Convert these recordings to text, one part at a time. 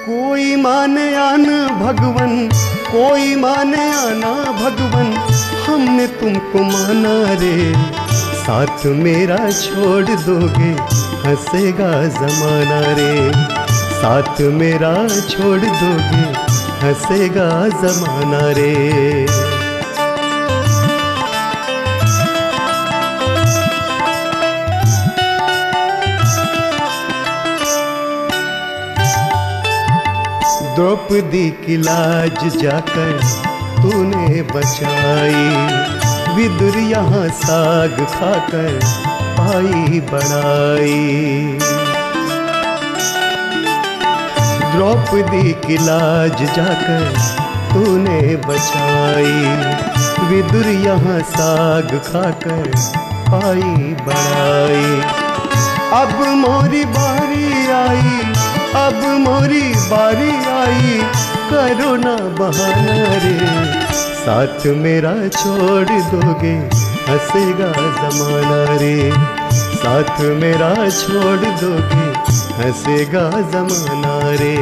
कोई माने आना भगवन, कोई माने आना भगवन, हमने तुमको माना रे। साथ मेरा छोड़ दोगे हंसेगा जमाना रे। साथ मेरा छोड़ दोगे हंसेगा जमाना रे। द्रौपदी की लाज जाकर तूने बचाई, विदुर यहाँ साग खाकर पाई बड़ाई। द्रौपदी की लाज जाकर तूने बचाई, विदुर यहाँ साग खाकर पाई बड़ाई। अब मोरी बारी आई, अब मोरी बारी आई, करो ना बहाना रे। साथ मेरा छोड़ दोगे हंसेगा जमाना रे। साथ मेरा छोड़ दोगे हंसेगा जमाना रे।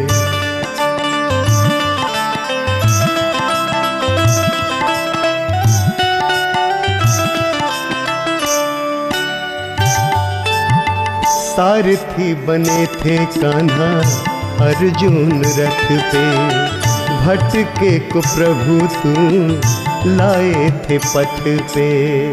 सारथी बने थे कान्हा अर्जुन रथ पे, भटके को प्रभु तू लाए थे पथ पे।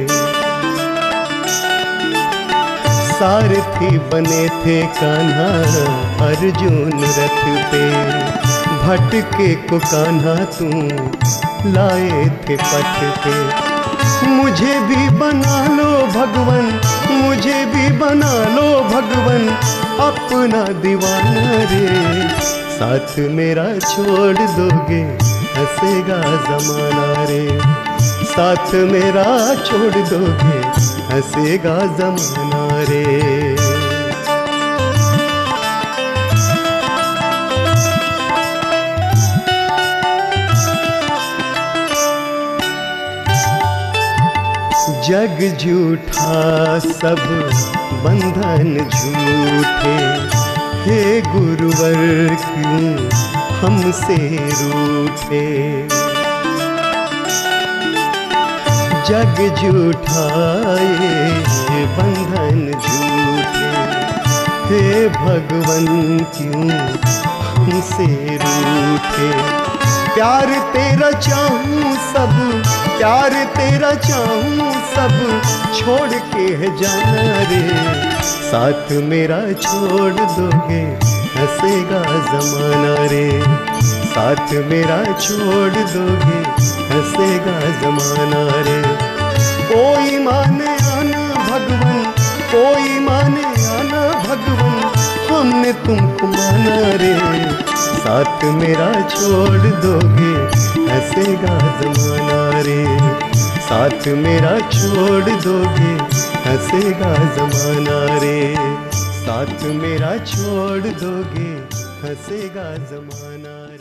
सारथी बने थे कान्हा अर्जुन रथ पे, भटके को कान्हा तू लाए थे पथ पे। मुझे भी बना लो भगवन, मुझे भी बना लो भगवन, अपना दीवाना रे। साथ मेरा छोड़ दोगे हंसेगा जमाना रे। साथ मेरा छोड़ दोगे हंसेगा जमाना रे। जग झूठा सब बंधन झूठे, हे गुरुवर क्यों हमसे रूठे। जग झूठा ये बंधन झूठे, हे भगवन क्यों हमसे रूठे। प्यार तेरा चाहूं सब, प्यार तेरा चाहूं सब, छोड़ के है जाना रे। साथ मेरा छोड़ दोगे हंसेगा जमाना रे। साथ मेरा छोड़ दोगे हंसेगा जमाना रे। कोई माने आना भगवन, कोई माने आना भगवन, हमने तुमको माना रे। साथ मेरा छोड़ दोगे हंसेगा जमाना रे। साथ मेरा छोड़ दोगे हंसेगा जमाना रे। साथ मेरा छोड़ दोगे हंसेगा जमाना रे।